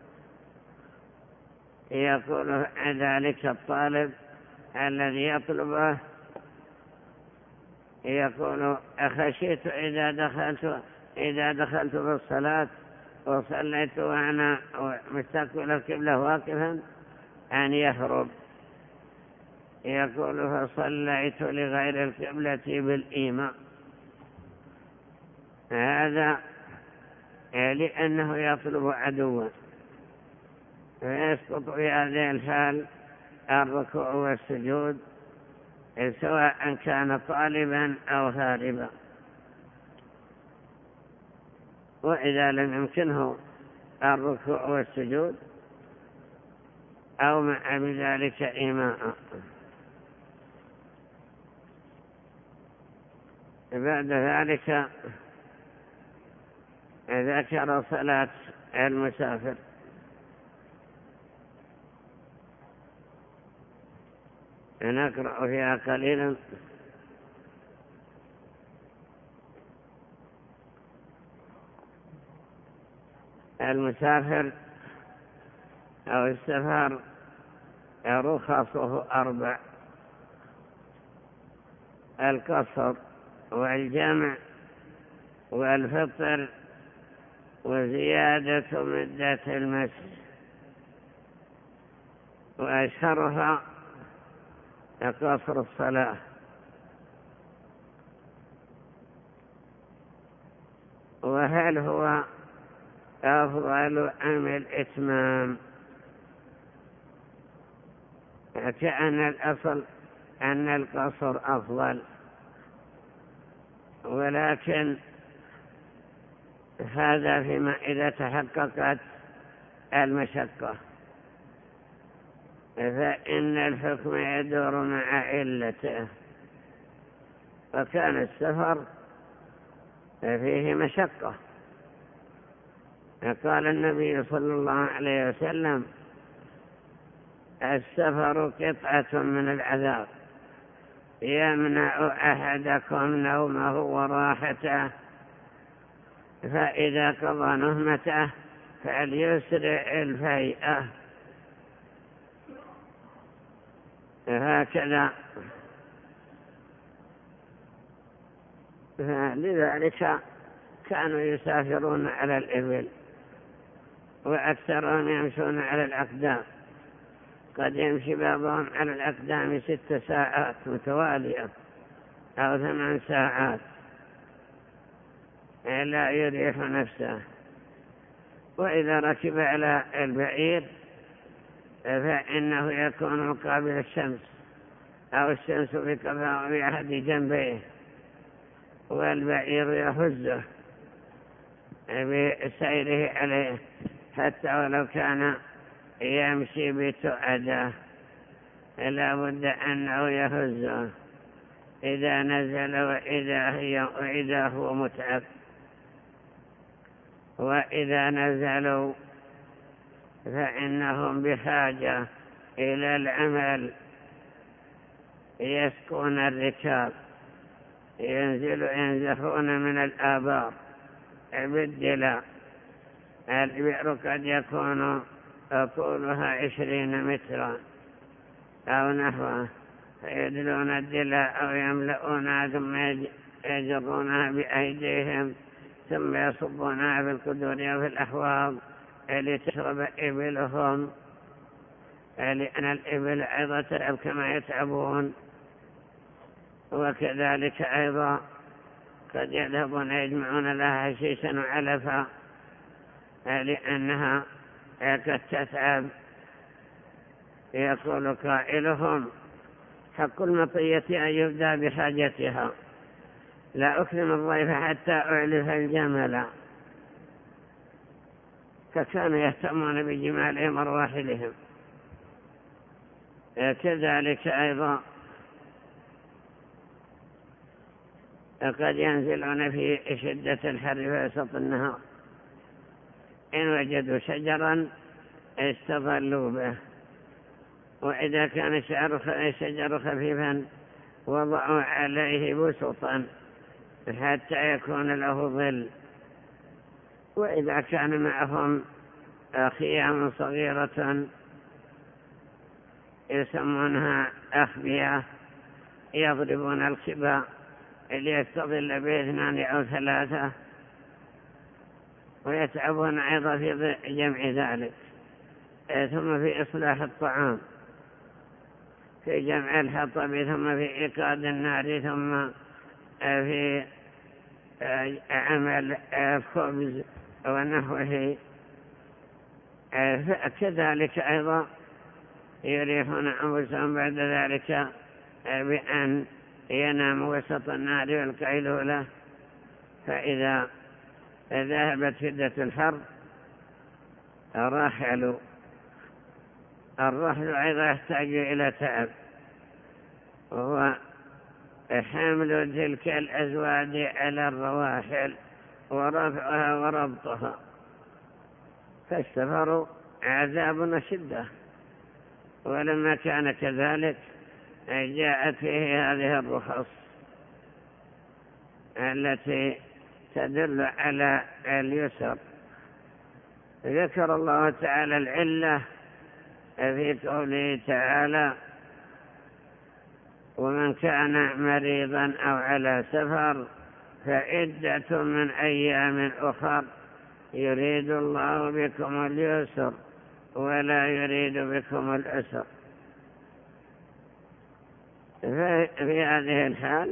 [SPEAKER 2] يقول ذلك الطالب الذي يطلبه، يقول أخشيت إذا دخلت إذا دخلت في الصلاة وصليت وأنا مستقبل القبلة واقفا أن يهرب. يقول فصليت لغير القبلة بالإيماء. هذا لأنه يطلب عدوا، فيسقط في هذه الحال الركوع والسجود سواء كان طالبا أو هاربا. وإذا لم يمكنه الركوع والسجود أو مع بذلك إيماء. بعد ذلك ذكر صلاة المسافر. نقرأ فيها قليلا. المسافر أو السفر رخصه أربع: القصر والجمع والفطر وزيادة مدة المسح. وأشهرها قصر الصلاة. وهل هو أفضل أم الإتمام؟ كأن الأصل أن القصر أفضل، ولكن هذا فيما إذا تحققت المشقة، فإن الحكم يدور مع علته. فكان السفر فيه مشقة. قال النبي صلى الله عليه وسلم: السفر قطعة من العذاب يمنع أحدكم نومه وراحته، فإذا قضى نهمته فليسرع الفيئة. هكذا. لذلك كانوا يسافرون على الإبل، وأكثرهم يمشون على الأقدام. قد يمشي بعضهم على الأقدام ست ساعات متوالية أو ثمان ساعات لا يريح نفسه. وإذا ركب على البعير فإنه يكون مقابل الشمس، أو الشمس في أحد جنبيه، والبعير يهزه بسيره عليه، حتى ولو كان يمشي بتؤده لا بد أنه يهزه إذا نزل وإذا, هي وإذا هو متعب. وإذا نزلوا فإنهم بحاجة إلى العمل، يسكون الركاب، ينزل ينزحون من الآبار بالدلاء. البئر قد يكون طولها عشرين مترا أو نحوه، فيدلون الدلاء أو يملؤونها ثم يجرونها بأيديهم ثم يصبونها في القدور وفي الأحواض لتشرب إبلهم، لأن الإبل أيضا تتعب كما يتعبون. وكذلك أيضا قد يذهبون يجمعون لها حشيشا وعلفا لأنها قد تتعب. يقول قائلهم: حق المطية أن يبدأ بحاجتها، لا أكرم الضيف حتى أعلف الجمل. فكانوا يهتمون بجمالهم ورواحلهم. كذلك أيضا قد ينزلون في شدة الحر في وسط النهار، إن وجدوا شجرا استظلوا به، وإذا كان الشجر خفيفا وضعوا عليه بسطا حتى يكون له ظل. وإذا كان معهم خيام صغيرة يسمونها أخبية، يضربون الخبا ليستظل باثنان أو ثلاثة، ويتعبون أيضا في جمع ذلك. ثم في إصلاح الطعام، في جمع الحطب، ثم في إيقاد النار، ثم في عمل الخبز ونحوه. كذلك أيضا يريحون أنفسهم بعد ذلك بأن يناموا وسط النار والقيلولة. فإذا ذهبت شدة الحر رحلوا. الرحل أيضا يحتاج إلى تعب، وهو حمل تلك الأزواج على الرواحل ورفعها وربطها. فالسفر عذاب وشدة، ولما كان كذلك جاءت فيه هذه الرخص التي تدل على اليسر. ذكر الله تعالى العلة في قوله تعالى: ومن كان مريضا أو على سفر فعدة من أيام أخر يريد الله بكم اليسر ولا يريد بكم العسر. في هذه الحال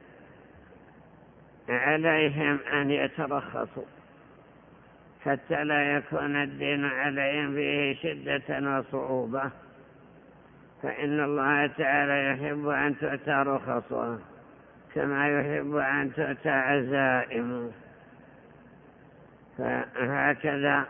[SPEAKER 2] عليهم أن يترخصوا حتى لا يكون الدين عليهم فيه شدة وصعوبة، فإن الله تعالى يحب أن تؤتى رخصه كما يحب أن تؤتى عزائمه. فهكذا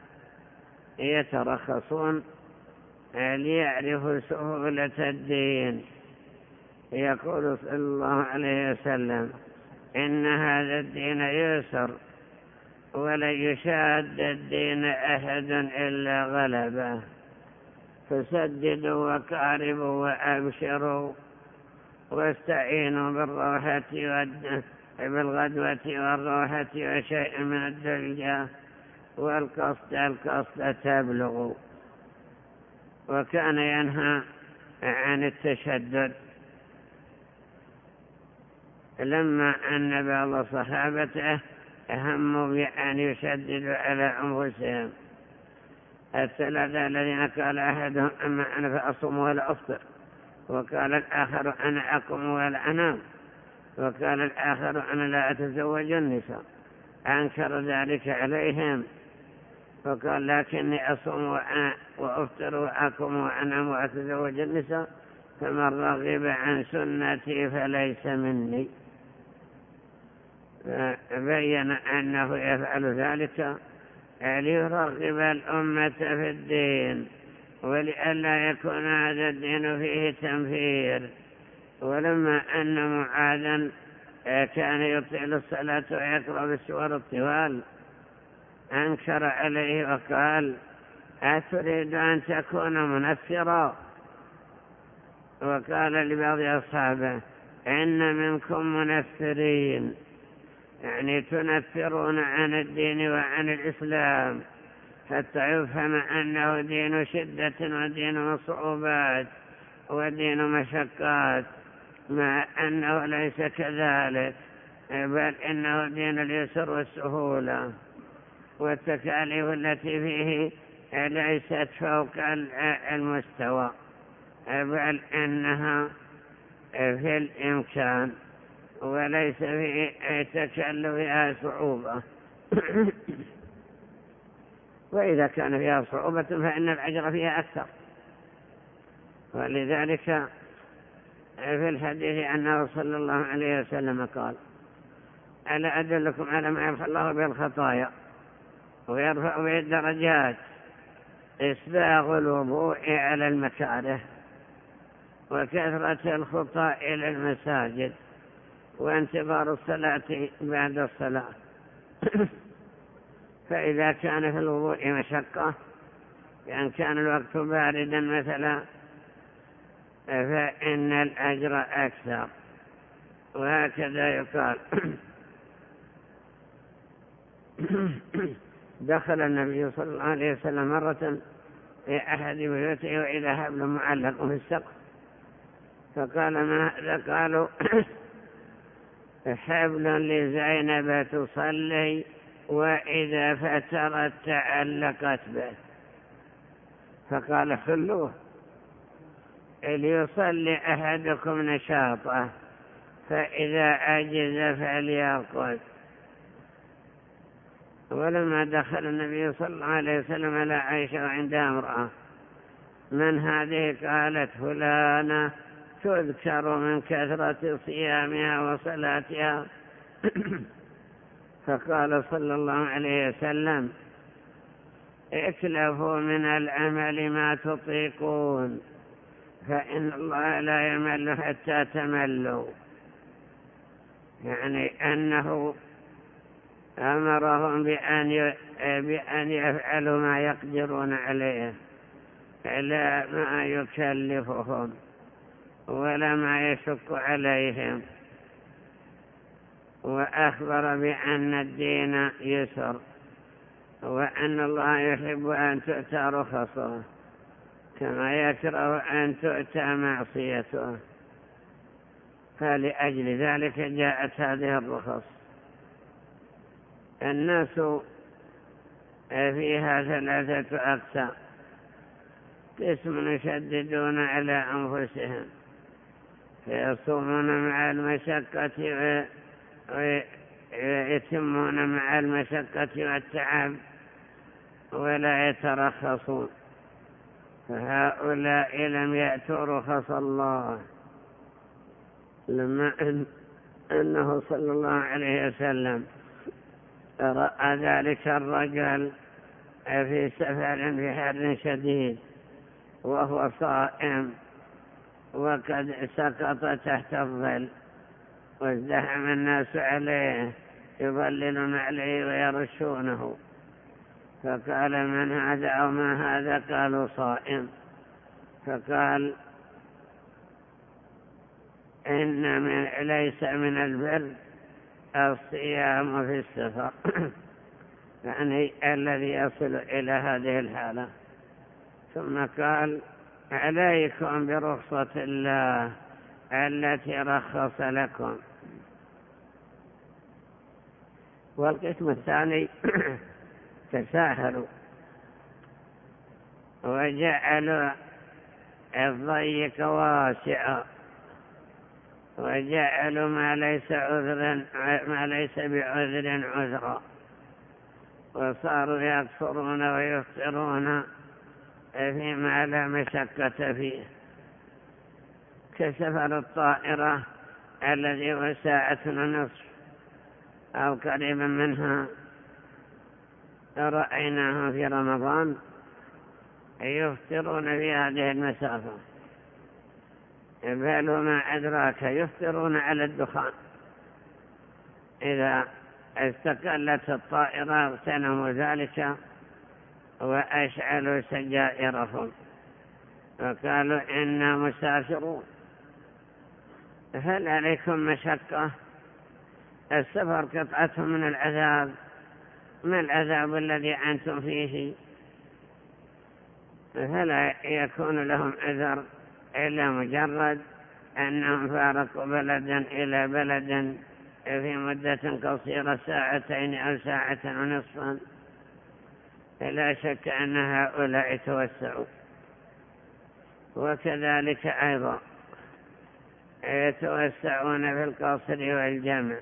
[SPEAKER 2] يترخصون ليعرفوا سهولة الدين. يقول صلى الله عليه وسلم: إن هذا الدين يسر ولن يشاد الدين أحد إلا غلبه، فسددوا وقاربوا وأبشروا واستعينوا بالروحة بالغدوة والروحة وشيء من الدلجة والقصد القصد تبلغوا. وكان ينهى عن التشدد لما أن بعض صحابته هموا بأن يشددوا على أنفسهم. الثلاثة الذين قال أحدهم: أما أنا فأصوم ولا أفطر، وقال الآخر: أنا أقوم ولا أنام، وقال الآخر: أنا لا أتزوج النساء. أنكر ذلك عليهم فقال: لكني أصوم وأفطر وأقوم وأنام وأتزوج النساء، فمن رغب عن سنتي فليس مني. فبين أنه يفعل ذلك ليرغب الأمة في الدين ولئلا يكون هذا الدين فيه تنفير. ولما أن معاذا كان يطيل الصلاة ويقرأ بالسور الطوال أنكر عليه وقال: أتريد أن تكون منفرا؟ وقال لبعض أصحابه: إن منكم منفرين، يعني تنفرون عن الدين وعن الإسلام حتى يفهم أنه دين شدة ودين صعوبات ودين مشقات، مع أنه ليس كذلك، بل إنه دين اليسر والسهولة، والتكاليف التي فيه ليست فوق المستوى، بل إنها في الإمكان وليس في تكلفها صعوبة. وإذا كان فيها صعوبة فإن الأجر فيها أكثر. ولذلك في الحديث أنه صلى الله عليه وسلم قال: ألا أدلكم على ما يمحو الله به الخطايا ويرفع به الدرجات؟ إسباغ الوضوء على المكاره، وكثرة الخطى إلى المساجد، وانتظار الصلاة بعد الصلاة. فإذا كان في الوضوء مشقة، يعني كان الوقت باردا مثلا، فإن الأجر أكثر. وهكذا يقال. دخل النبي صلى الله عليه وسلم مرة في أحد بيوته وإذا حبل معلق في السقف، فقال: ما هذا؟ قالوا: حبل لزينب تصلي وإذا فترت تعلقت به. فقال: خلوه ليصلي أحدكم نشاطه، فإذا أجز فليرقد. ولما دخل النبي صلى الله عليه وسلم على عائشة وعندها امرأة: من هذه؟ قالت: فلانة تذكر من كثرة صيامها وصلاتها. فقال صلى الله عليه وسلم: اكلفوا من العمل ما تطيقون، فإن الله لا يمل حتى تملوا. يعني أنه أمرهم بأن بأن يفعلوا ما يقدرون عليه، لا ما يكلفهم ولا ما يشق عليهم. وأخبر بأن الدين يسر، وأن الله يحب أن تؤتى رخصه كما يكره أن تؤتى معصيته. فلأجل ذلك جاءت هذه الرخص. الناس فيها ثلاثة أقسام: قسم يشددون على أنفسهم فيصومون مع المشقة ويتمون مع المشقة والتعب ولا يترخصون، فهؤلاء لم يأتوا رخص الله. لما أن أنه صلى الله عليه وسلم رأى ذلك الرجل في سفر في حر شديد وهو صائم وقد سقط تحت الظل وازدحم الناس عليه يظللون عليه ويرشونه، فقال: من هذا أو ما هذا؟ قالوا: صائم. فقال: إن من ليس من البر الصيام في السفر، يعني الذي يصل إلى هذه الحالة. ثم قال: عليكم برخصة الله التي رخص لكم. والقسم الثاني تساهلوا وجعلوا الضيق واسعا، وجعلوا ما ليس عذرا ما ليس بعذر عذرا، وصاروا يكفرون ويفطرون فيما لا مشقة فيه، كسفر الطائرة الذي هو ساعة ونصف أو قريبا منها رأيناه في رمضان، يفطرون في هذه المسافة، بل وما أدراك يفطرون على الدخان. إذا استقلت الطائرة اغتنموا ذلك وأشعلوا سجائرهم وقالوا إنا مسافرون. هل عليكم مشقة؟ السفر قطعة من العذاب، ما العذاب الذي أنتم فيه؟ فلا يكون لهم عذر إلا مجرد أنهم فارقوا بلدا إلى بلد في مدة قصيرة، ساعتين أو ساعة ونصفا. لا شك أن هؤلاء توسعوا. وكذلك أيضا يتوسعون في القصر والجمع،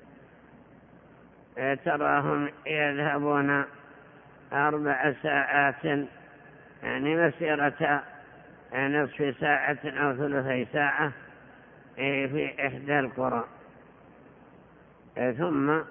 [SPEAKER 2] تراهم يذهبون أربع ساعات، يعني مسيرة نصف ساعة أو ثلثي ساعة في إحدى القرى، ثم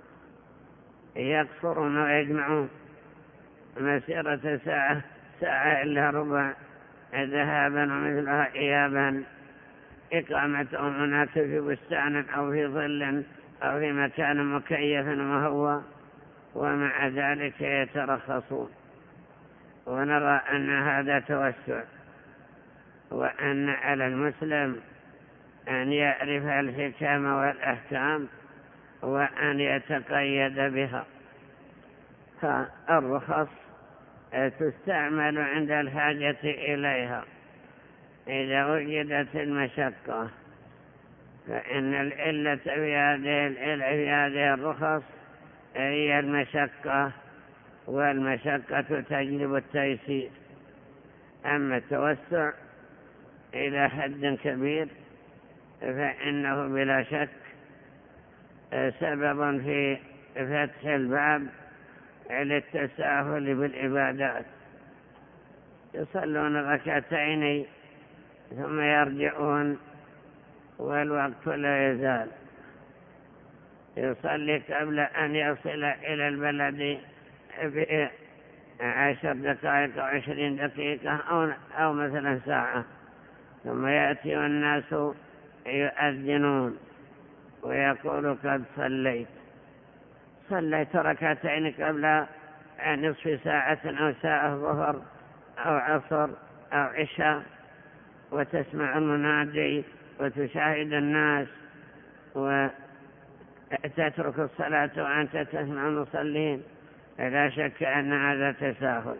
[SPEAKER 2] يقصرون ويجمعون مسيرة ساعة ساعة إلا ربع ذهابا ومثلها إيابا، إقامتهم هناك في بستان أو في ظل أو في مكان مكيف ومهوى، ومع ذلك يترخصون. ونرى أن هذا توسع، وأن على المسلم أن يعرف الحكم والأحكام وأن يتقيد بها. فالرخص تستعمل عند الحاجة إليها إذا وجدت المشقة، فإن العلة في هذه الرخص هي المشقة، والمشقة تجلب التيسير. أما التوسع إلى حد كبير فإنه بلا شك سبب في فتح الباب للتساهل بالعبادات. يصلون ركعتين ثم يرجعون والوقت لا يزال، يصلي قبل أن يصل إلى البلد بعشر دقائق أو عشرين دقيقة أو, أو مثلا ساعة، ثم يأتي الناس يؤذنون ويقول قد صليت صليت ركعتين قبل نصف ساعة أو ساعة ظهر أو عصر أو عشاء، وتسمع المنادي وتشاهد الناس وتترك الصلاة وأنت تسمع المصلين، لا شك أن هذا تساهل.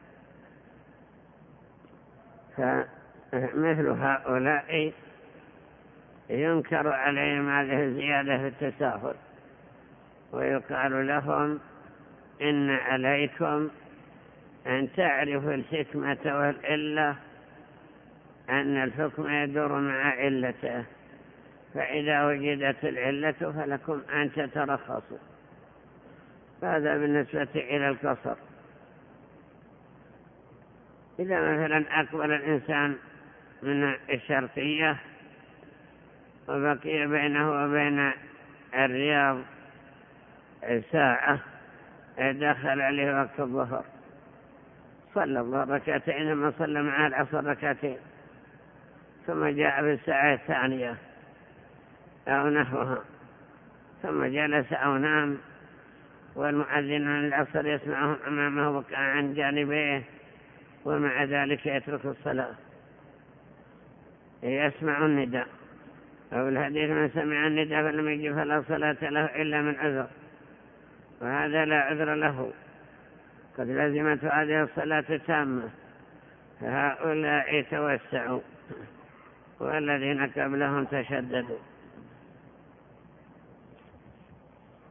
[SPEAKER 2] فمثل هؤلاء ينكر عليهم هذه الزيادة في التساهل، ويقال لهم إن عليكم أن تعرفوا الحكمة والعلة، أن الحكم يدور مع علته، فإذا وجدت العلة فلكم أن تترخصوا. هذا بالنسبة إلى القصر. إذا مثلا أقبل الإنسان من الشرقية وبقي بينه وبين الرياض ساعة، دخل عليه وقت الظهر، صلى الظهر ركعتين ثم صلى مع العصر ركعتين، ثم جاء في الساعة الثانية أو نحوها، ثم جلس أو نام، والمؤذن عن العصر يسمعهم أمامه وقع عن جانبيه، ومع ذلك يترك الصلاة، يسمع النداء. أو الحديث من سمع النداء فلم يجب فلا صلاة له إلا من عذر، وهذا لا عذر له، قد لزمت هذه الصلاة تامة، فهؤلاء توسعوا والذين قبلهم تشددوا.